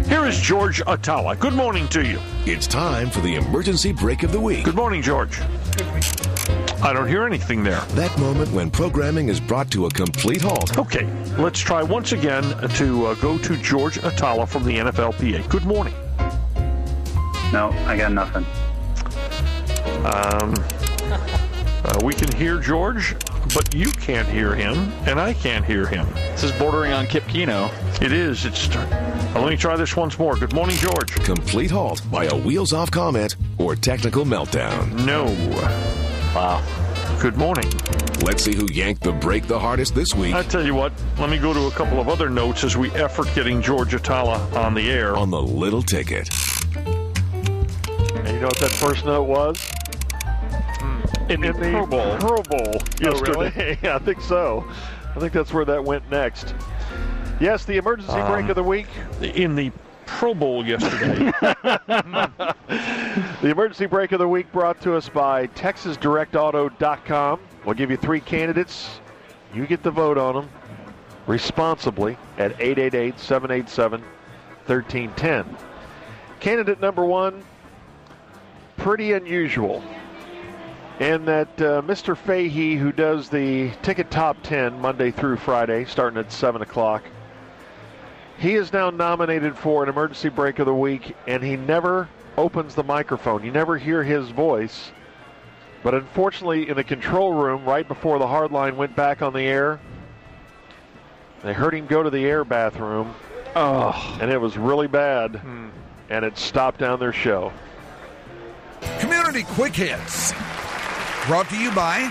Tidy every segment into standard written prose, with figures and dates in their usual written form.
Here is George Atala. Good morning to you. It's time for the emergency break of the week. Good morning, George. I don't hear anything there. That moment when programming is brought to a complete halt. Okay, let's try once again to go to George Atala from the NFLPA. Good morning. No, I got nothing. We can hear George, but you can't hear him, and I can't hear him. This is bordering on Kip Keno. It is. Let me try this once more. Good morning, George. Complete halt by a wheels-off comment or technical meltdown. No. Wow. Good morning. Let's see who yanked the break the hardest this week. I tell you what, let me go to a couple of other notes as we effort getting George Atala on the air. On the little ticket. And you know what that first note was? In the Pro Bowl. Pro Bowl yesterday. Really? I think so. I think that's where that went next. Yes, the emergency break of the week. In the Pro Bowl yesterday. The emergency break of the week brought to us by TexasDirectAuto.com. We'll give you 3 candidates. You get the vote on them responsibly at 888-787-1310. Candidate number 1, pretty unusual. And that Mr. Fahey, who does the Ticket Top 10 Monday through Friday, starting at 7 o'clock, he is now nominated for an emergency break of the week, and he never opens the microphone. You never hear his voice. But unfortunately, in the control room, right before the hard line went back on the air, they heard him go to the air bathroom, and it was really bad, and it stopped down their show. Community Quick Hits. Brought to you by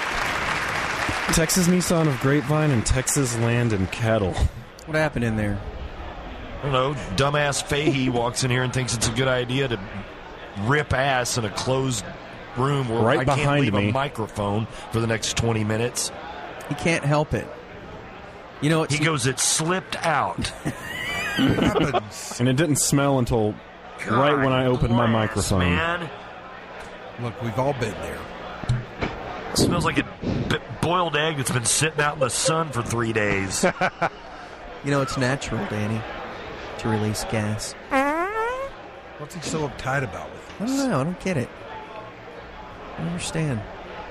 Texas Nissan of Grapevine and Texas Land and Cattle. What happened in there? I don't know. Dumbass Fahey walks in here and thinks it's a good idea to rip ass in a closed room where right I can't behind leave me. a microphone for the next 20 minutes. He can't help it. You know, he goes, it slipped out. And it didn't smell until right when I opened my microphone. Man. Look, we've all been there. It smells like a boiled egg that's been sitting out in the sun for 3 days. You know, it's natural, Danny, to release gas. What's he so uptight about with I this? don't know. I don't get it. I don't understand.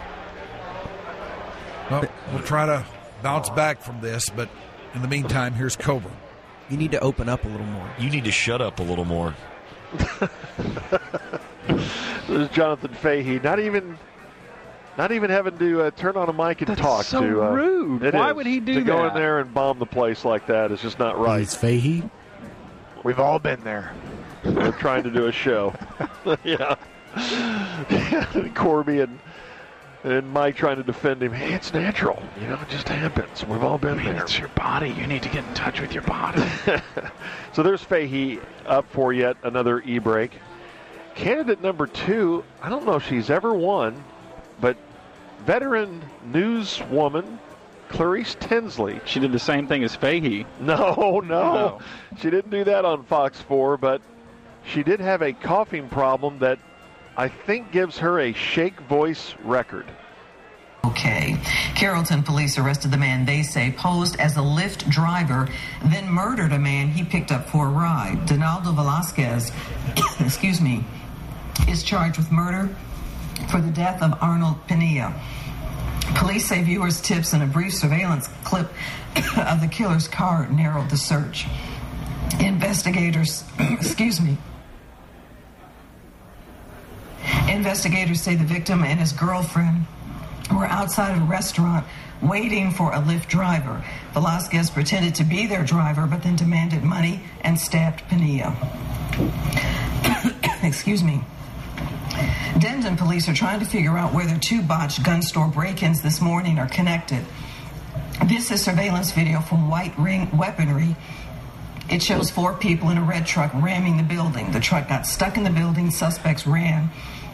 Well, we'll try to bounce back from this, but in the meantime, here's Cobra. You need to open up a little more. You need to shut up a little more. There's Jonathan Fahey. Not even having to turn on a mic and talk. So to rude. Why would he do to that? go in there and bomb the place like that is just not right. He's Fahey. We've all been there. We're trying to do a show. Yeah. Corby and Mike trying to defend him. Hey, it's natural. You know, it just happens. We've all been there. It's your body. You need to get in touch with your body. So there's Fahey up for yet another e-break. Candidate number 2, I don't know if she's ever won, but veteran newswoman Clarice Tinsley. She did the same thing as Fahey. No. She didn't do that on Fox 4, but she did have a coughing problem that I think gives her a shake voice record. Okay. Carrollton police arrested the man they say posed as a Lyft driver, then murdered a man he picked up for a ride. Donaldo Velasquez, is charged with murder for the death of Arnold Pinilla. Police say viewers' tips and a brief surveillance clip of the killer's car narrowed the search. Investigators say the victim and his girlfriend were outside of a restaurant waiting for a Lyft driver. Velasquez pretended to be their driver, but then demanded money and stabbed Pinilla. Denton police are trying to figure out whether 2 botched gun store break-ins this morning are connected. This is surveillance video from White Ring Weaponry. It shows 4 people in a red truck ramming the building. The truck got stuck in the building. Suspects ran.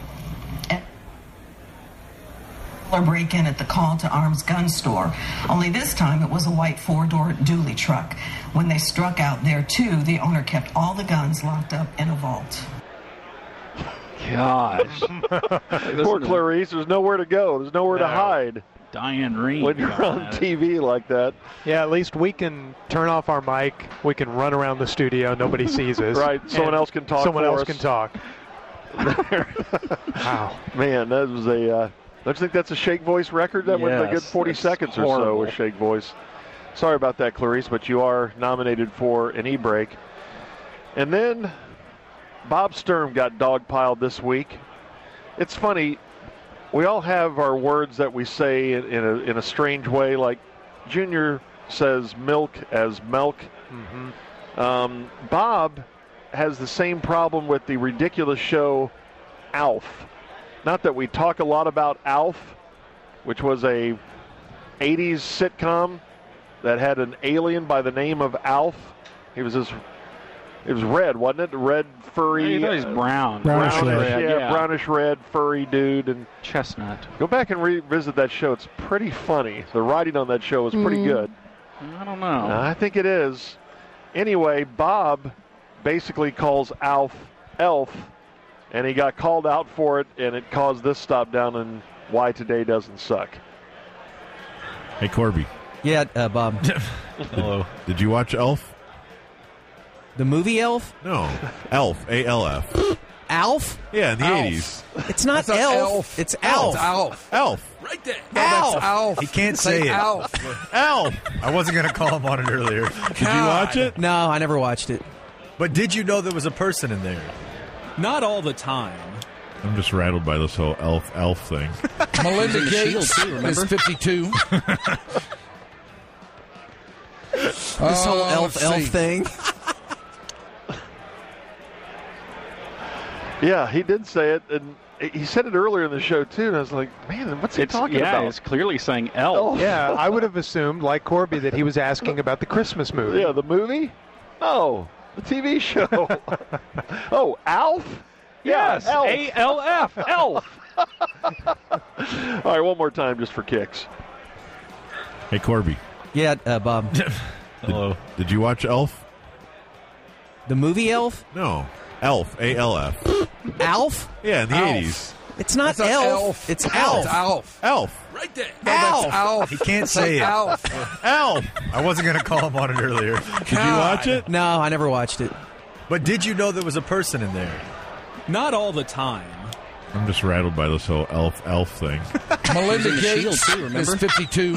A break-in at the Call to Arms gun store. Only this time it was a white 4-door dually truck. When they struck out there too, the owner kept all the guns locked up in a vault. Gosh. Poor Clarice. There's nowhere to go. There's nowhere to hide. Diane Reed. when you're on TV like that. Yeah, at least we can turn off our mic. We can run around the studio. Nobody sees us. Right. Someone else can talk. Someone else us. can talk. Wow. Man, that was a. Don't you think that's a Shake Voice record? That went a good 40 seconds or so with Shake Voice. Sorry about that, Clarice, but you are nominated for an e-break. And then Bob Sturm got dogpiled this week. It's funny. We all have our words that we say in a strange way. Like Junior says milk as milk. Mm-hmm. Bob has the same problem with the ridiculous show Alf. Not that we talk a lot about Alf, which was a 80s sitcom that had an alien by the name of Alf. It was red, wasn't it? Red, furry. He's brown. Brownish red. Brownish red, furry dude. And chestnut. Go back and revisit that show. It's pretty funny. The writing on that show was pretty good. I don't know. I think it is. Anyway, Bob basically calls Alf Elf, and he got called out for it, and it caused this stop down in Why Today Doesn't Suck. Hey, Corby. Yeah, Bob. Hello. Did you watch Elf? The movie Elf? No. Elf. A-L-F. Alf? Yeah, in the 80s. It's not Elf. It's Alf. It's Alf. Elf. Right there. No, Alf. Alf. He can't say it. Alf. Elf. I wasn't going to call him on it earlier. Did you watch it? No, I never watched it. But did you know there was a person in there? Not all the time. I'm just rattled by this whole elf thing. Melinda Gates is 52. This whole elf thing. Yeah, he did say it, and he said it earlier in the show too. And I was like, man, what's he talking about? Yeah, it's clearly saying elf. Yeah, I would have assumed, like Corby, that he was asking about the Christmas movie. Yeah, the movie? No, the TV show. Oh, Alf? Yes, Elf. A-L-F, elf. All right, one more time just for kicks. Hey, Corby. Yeah, Bob. Hello. Did you watch Elf? The movie Elf? No. Elf. A-L-F. Alf? Yeah, in the Alf. 80s. It's not Elf. It's Alf. It's Alf. Elf. Right there. Alf. Alf. He can't say it. Alf. Elf. I wasn't going to call him on it earlier. Did you watch it? No, I never watched it. But did you know there was a person in there? Not all the time. I'm just rattled by this whole elf thing. Melinda Gates is 52.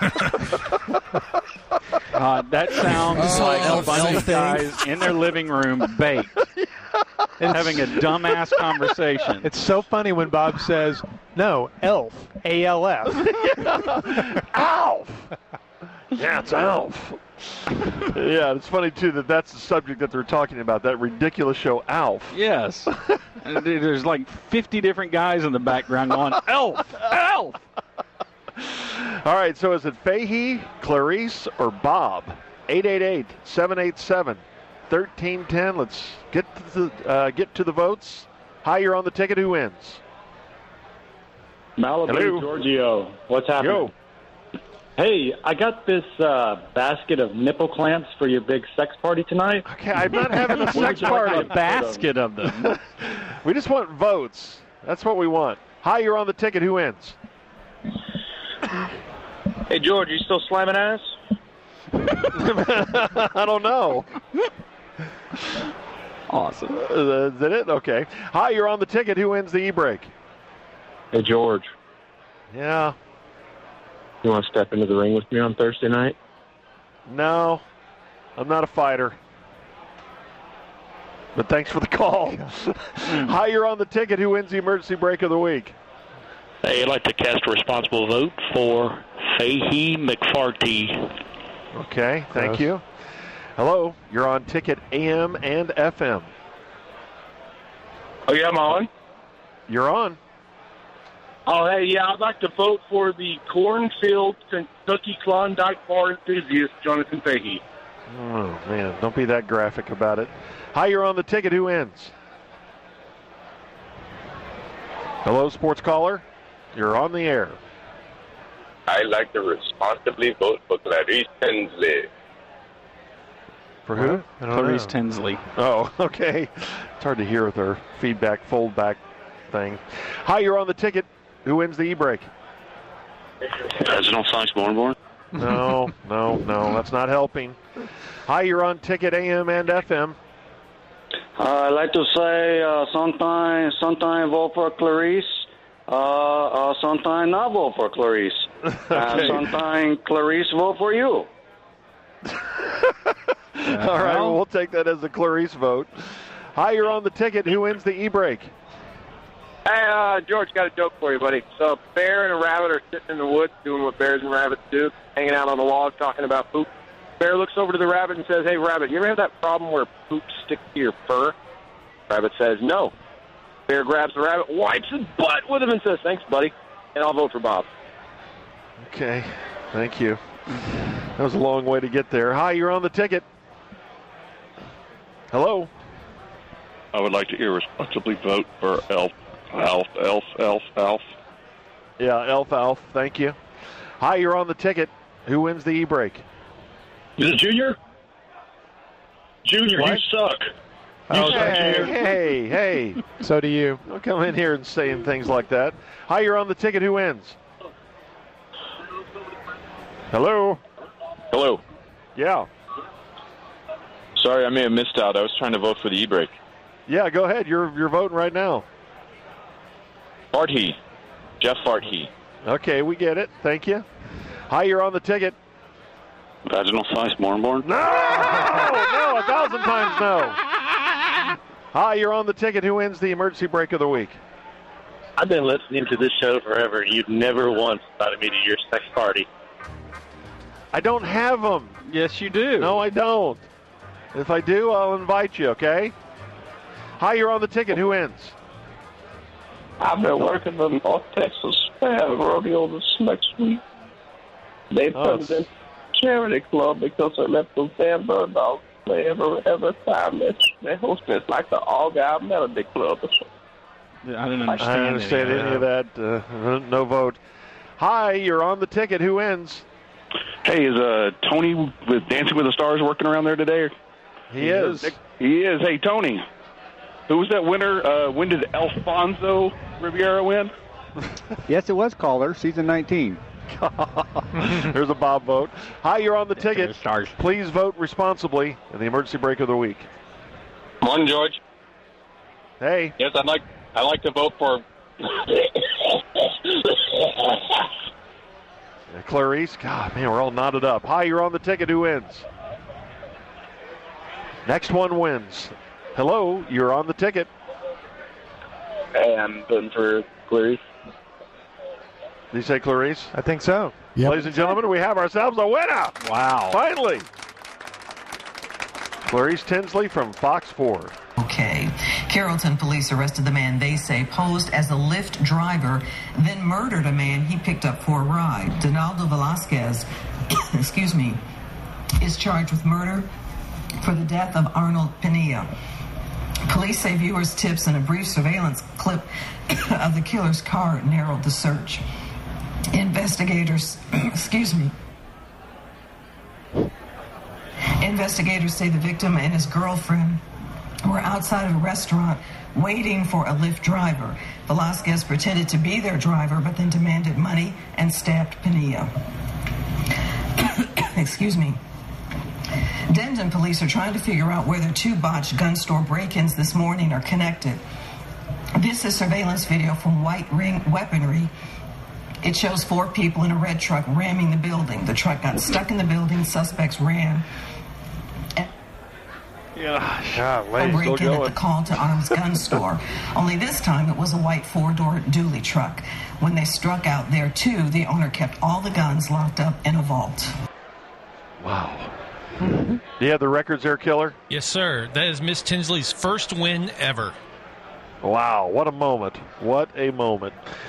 That sounds like a bunch of guys in their living room baked, having a dumbass conversation. It's so funny when Bob says, no, Elf, A-L-F. Alf! Yeah, it's Alf. Yeah, it's funny, too, that's the subject that they're talking about, that ridiculous show, Alf. Yes. And there's like 50 different guys in the background going, elf, elf. All right, so is it Fahey, Clarice, or Bob? 888-787-1310. Let's get to the votes. Hi, you're on the ticket. Who wins? Malibu, Hello. Giorgio. What's happening? Yo. Hey, I got this basket of nipple clamps for your big sex party tonight. Okay, I'm not having a What sex would you party. like A basket of them. We just want votes. That's what we want. Hi, you're on the ticket. Who wins? Hey, George, you still slamming ass? I don't know. Awesome. Is that it? Okay. Hi, you're on the ticket. Who wins the e-break? Hey, George, Yeah. you want to step into the ring with me on Thursday night? No. I'm not a fighter. But thanks for the call. Hi, you're on the ticket. Who wins the emergency break of the week? Hey, I'd like to cast a responsible vote for Fahey McFarty. Okay, thank you. Hello, you're on ticket AM and FM. Oh, yeah, I'm on. You're on. Oh, hey, yeah, I'd like to vote for the Cornfield, Kentucky Klondike bar enthusiast, Jonathan Fahey. Oh, man, don't be that graphic about it. Hi, you're on the ticket. Who wins? Hello, sports caller. You're on the air. I'd like to responsibly vote for Clarice Tinsley. For who? Clarice Tinsley. Oh, okay. It's hard to hear with her feedback, fold back thing. Hi, you're on the ticket. Who wins the e-break? President Science Born. No, that's not helping. Hi, you're on Ticket AM and FM. I'd like to say sometime vote for Clarice, sometime not vote for Clarice, sometime Clarice vote for you. All right, well, we'll take that as a Clarice vote. Hi, you're on the Ticket. Who wins the e-break? Hey, George, got a joke for you, buddy. So, a bear and a rabbit are sitting in the woods doing what bears and rabbits do, hanging out on the log talking about poop. Bear looks over to the rabbit and says, "Hey, rabbit, you ever have that problem where poop sticks to your fur?" Rabbit says, "No." Bear grabs the rabbit, wipes his butt with him, and says, "Thanks, buddy," and I'll vote for Bob. Okay, thank you. That was a long way to get there. Hi, you're on the Ticket. Hello. I would like to irresponsibly vote for Elf. Yeah, Elf. Thank you. Hi, you're on the Ticket. Who wins the e-break? Is it Junior? Junior, what? You suck. Hey. So do you. Don't come in here and saying things like that. Hi, you're on the Ticket. Who wins? Hello. Yeah. Sorry, I may have missed out. I was trying to vote for the e-break. Yeah, go ahead. You're voting right now. Farthey. Jeff Farthey. Okay, we get it. Thank you. Hi, you're on the Ticket. Vaginal Science Born. No, 1,000 times no. Hi, you're on the Ticket. Who wins the emergency break of the week? I've been listening to this show forever, and you've never once invited me to your sex party. I don't have them. Yes, you do. No, I don't. If I do, I'll invite you, okay? Hi, you're on the Ticket. Who wins? I've been working in North Texas. They have a rodeo this next week. They put it in charity club because they let those damn bird dogs play every time they host it. It's like the all-guy melody club or something. I didn't understand any of that. No vote. Hi, you're on the Ticket. Who wins? Hey, is Tony with Dancing with the Stars working around there today? He is. He is. Hey, Tony, who was that winner? When did Alfonso Riviera win? Yes, it was Calder, season 19. There's a Bob vote. Hi, you're on the Ticket. Please vote responsibly in the emergency break of the week. Morning, George. Hey. Yes, I'd like to vote for Clarice. God, man, we're all knotted up. Hi, you're on the Ticket. Who wins? Next one wins. Hello, you're on the Ticket. Hey, I'm voting for Clarice. Did you say Clarice? I think so. Yep. Ladies and gentlemen, we have ourselves a winner. Wow. Finally. Clarice Tinsley from Fox 4. Okay. Carrollton police arrested the man they say posed as a Lyft driver, then murdered a man he picked up for a ride. Donaldo Velasquez, is charged with murder for the death of Arnold Pinilla. Police say viewers' tips and a brief surveillance clip of the killer's car narrowed the search. Investigators say the victim and his girlfriend were outside of a restaurant waiting for a Lyft driver. Velasquez pretended to be their driver, but then demanded money and stabbed Pinilla. Denton police are trying to figure out whether two botched gun store break-ins this morning are connected. This is surveillance video from White Ring Weaponry. It shows 4 people in a red truck ramming the building. The truck got stuck in the building. Suspects ran. A break-in at the Call to Arms gun store. Only this time it was a white 4-door dually truck. When they struck out there too, the owner kept all the guns locked up in a vault. Wow. Do you have the records there, Killer? Yes, sir. That is Miss Tinsley's first win ever. Wow, what a moment. What a moment.